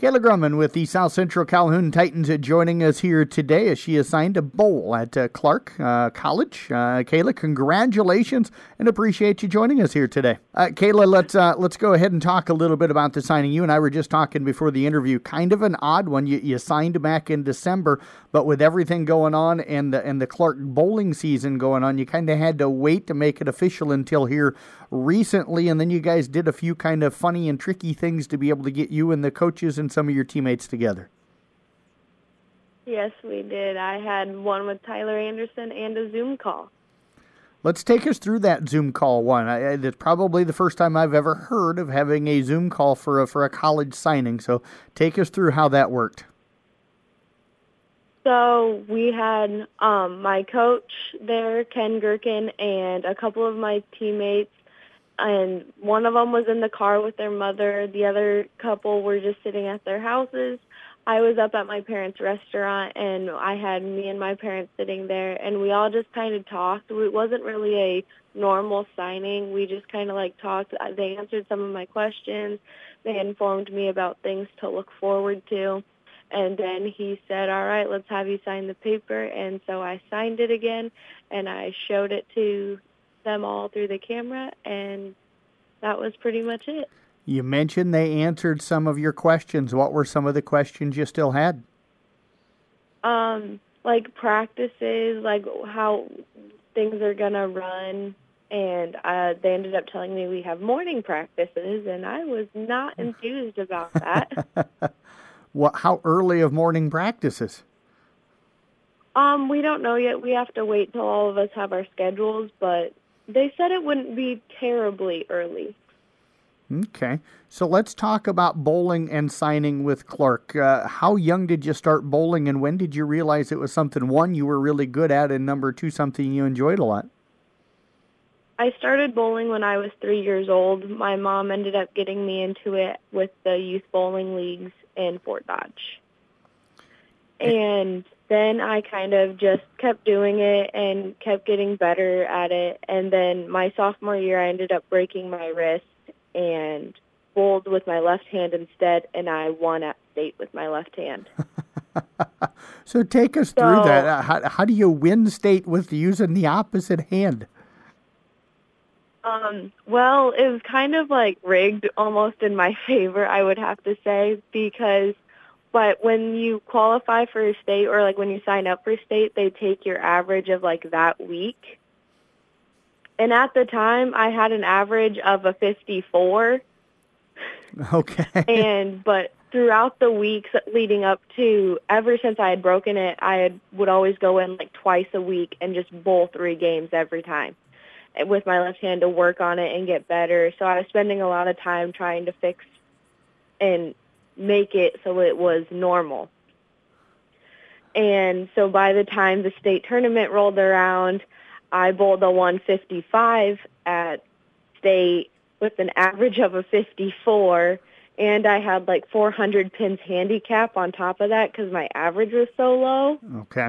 Kayla Grumman with the South Central Calhoun Titans joining us here today as she assigned a bowl at Clark College. Kayla, congratulations and appreciate you joining us here today. Kayla, let's go ahead and talk a little bit about the signing. You and I were just talking before the interview. Kind of an odd one. You signed back in December, but with everything going on and the Clark bowling season going on, you kind of had to wait to make it official until here recently, and then you guys did a few kind of funny and tricky things to be able to get you and the coaches and some of your teammates together. Yes, we did. I had one with Tyler Anderson and a Zoom call. Let's take us through that Zoom call one. It's probably the first time I've ever heard of having a Zoom call for a college signing, so take us through how that worked. So we had my coach there, Ken Gherkin, and a couple of my teammates, and one of them was in the car with their mother. The other couple were just sitting at their houses. I was up at my parents' restaurant, and I had me and my parents sitting there, and we all just kind of talked. It wasn't really a normal signing. We just kind of talked. They answered some of my questions. They informed me about things to look forward to. And then he said, all right, let's have you sign the paper. And so I signed it again, and I showed it to them all through the camera, and that was pretty much it. You mentioned they answered some of your questions. What were some of the questions you still had? Like practices, like how things are going to run. And they ended up telling me we have morning practices, and I was not enthused about that. How early of morning practices? We don't know yet. We have to wait till all of us have our schedules, but they said it wouldn't be terribly early. Okay. So let's talk about bowling and signing with Clark. How young did you start bowling, and when did you realize it was something, one, you were really good at, and number two, something you enjoyed a lot? I started bowling when I was 3 years old. My mom ended up getting me into it with the youth bowling leagues in Fort Dodge. And then I kind of just kept doing it and kept getting better at it. And then my sophomore year, I ended up breaking my wrist and bowled with my left hand instead, and I won at state with my left hand. So take us through that. How do you win state with using the opposite hand? Well, it was kind of rigged almost in my favor, I would have to say, but when you qualify for a state or when you sign up for state, they take your average of that week. And at the time, I had an average of a 54. Okay. But throughout the weeks leading up to, ever since I had broken it, would always go in twice a week and just bowl 3 games every time with my left hand to work on it and get better. So I was spending a lot of time trying to fix and make it so it was normal. And so by the time the state tournament rolled around, I bowled a 155 at state with an average of a 54, and I had 400 pins handicap on top of that because my average was so low. Okay.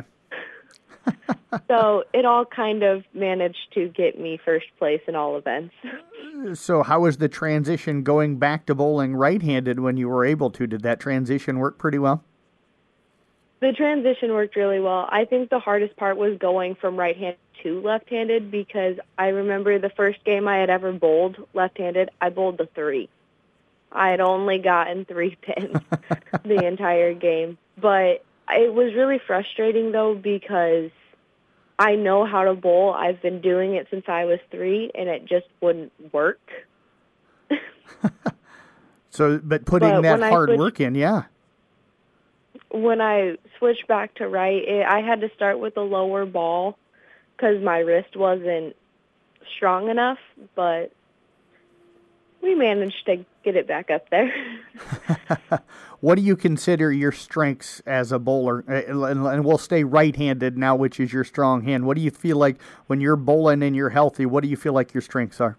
So it all kind of managed to get me first place in all events. So how was the transition going back to bowling right-handed when you were able to? Did that transition work pretty well? The transition worked really well. I think the hardest part was going from right-handed to left-handed because I remember the first game I had ever bowled left-handed, I bowled the 3. I had only gotten 3 pins the entire game. But it was really frustrating, though, because I know how to bowl. I've been doing it since I was 3, and it just wouldn't work. But putting that hard work in, yeah. When I switched back to right, I had to start with a lower ball because my wrist wasn't strong enough, but we managed to get it back up there. What do you consider your strengths as a bowler? And we'll stay right-handed now, which is your strong hand. What do you feel like when you're bowling and you're healthy? What do you feel like your strengths are?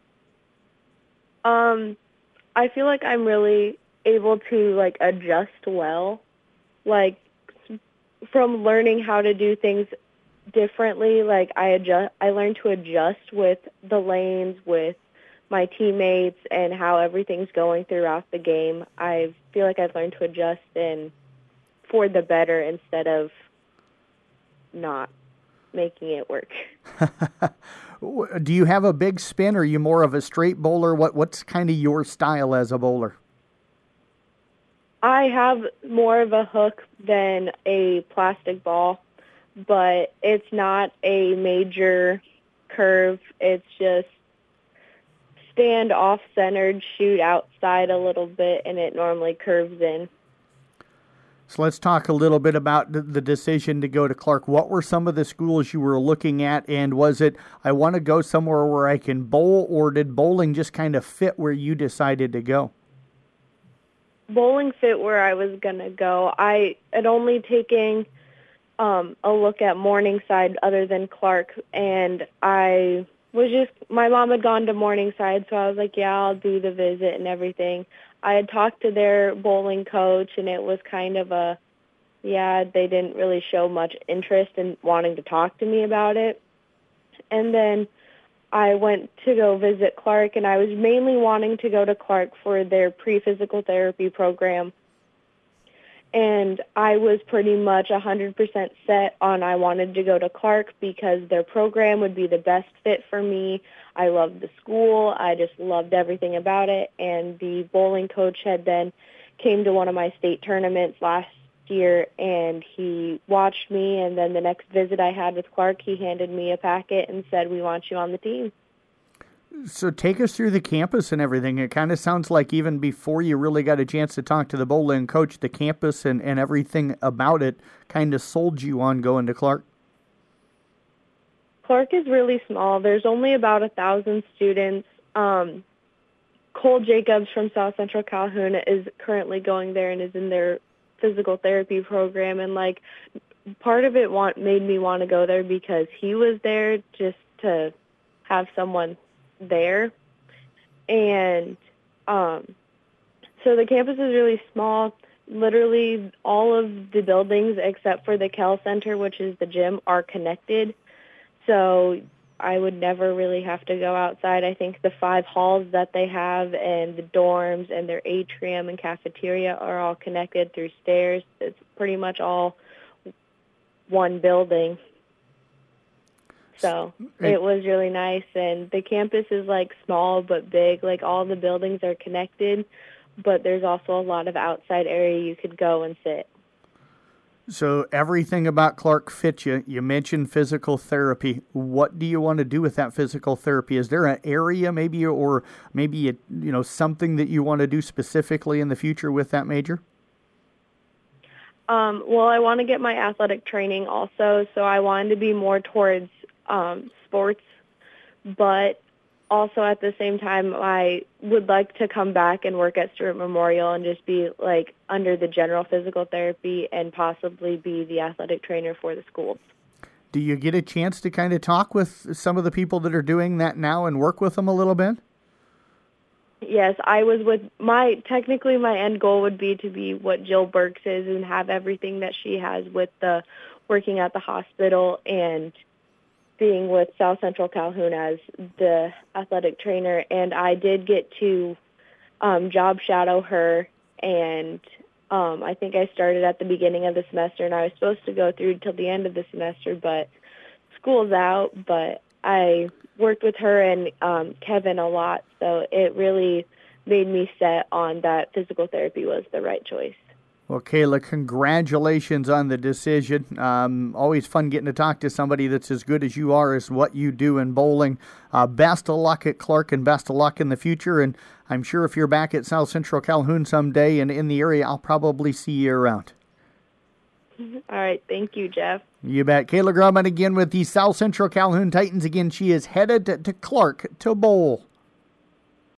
I feel like I'm really able to adjust well. From learning how to do things differently, I learned to adjust with the lanes, with my teammates and how everything's going throughout the game, I feel like I've learned to adjust and for the better instead of not making it work. Do you have a big spin, or are you more of a straight bowler? What's kind of your style as a bowler? I have more of a hook than a plastic ball, but it's not a major curve. It's just stand off-centered, shoot outside a little bit, and it normally curves in. So let's talk a little bit about the decision to go to Clark. What were some of the schools you were looking at, and was it, I want to go somewhere where I can bowl, or did bowling just kind of fit where you decided to go? Bowling fit where I was going to go. I had only taken a look at Morningside other than Clark, and I was just, my mom had gone to Morningside, so I was like, yeah, I'll do the visit and everything. I had talked to their bowling coach, and it was kind of they didn't really show much interest in wanting to talk to me about it. And then I went to go visit Clark, and I was mainly wanting to go to Clark for their pre-physical therapy program. And I was pretty much 100% set on I wanted to go to Clark because their program would be the best fit for me. I loved the school. I just loved everything about it. And the bowling coach had then came to one of my state tournaments last year, and he watched me. And then the next visit I had with Clark, he handed me a packet and said, "We want you on the team." So take us through the campus and everything. It kind of sounds like even before you really got a chance to talk to the bowling coach, the campus and everything about it kind of sold you on going to Clark. Clark is really small. There's only about 1,000 students. Cole Jacobs from South Central Calhoun is currently going there and is in their physical therapy program. And, part of it made me want to go there because he was there just to have someone there. And so the campus is really small. Literally all of the buildings except for the Kell Center, which is the gym, are connected. So I would never really have to go outside. I think the 5 halls that they have and the dorms and their atrium and cafeteria are all connected through stairs. It's pretty much all one building. So it was really nice. And the campus is small but big. All the buildings are connected, but there's also a lot of outside area you could go and sit. So everything about Clark fits you. You mentioned physical therapy. What do you want to do with that physical therapy? Is there an area maybe, or maybe something that you want to do specifically in the future with that major? Well, I want to get my athletic training also, so I wanted to be more towards sports, but also at the same time I would like to come back and work at Stewart Memorial and just be under the general physical therapy and possibly be the athletic trainer for the schools. Do you get a chance to kind of talk with some of the people that are doing that now and work with them a little bit? Yes, I was with technically my end goal would be to be what Jill Burks is and have everything that she has with the working at the hospital and being with South Central Calhoun as the athletic trainer. And I did get to job shadow her, and I think I started at the beginning of the semester, and I was supposed to go through till the end of the semester, but school's out. But I worked with her and Kevin a lot, so it really made me set on that physical therapy was the right choice. Well, Kayla, congratulations on the decision. Always fun getting to talk to somebody that's as good as you are as what you do in bowling. Best of luck at Clark and best of luck in the future. And I'm sure if you're back at South Central Calhoun someday and in the area, I'll probably see you around. All right. Thank you, Jeff. You bet. Kayla Grumman again with the South Central Calhoun Titans. Again, she is headed to Clark to bowl.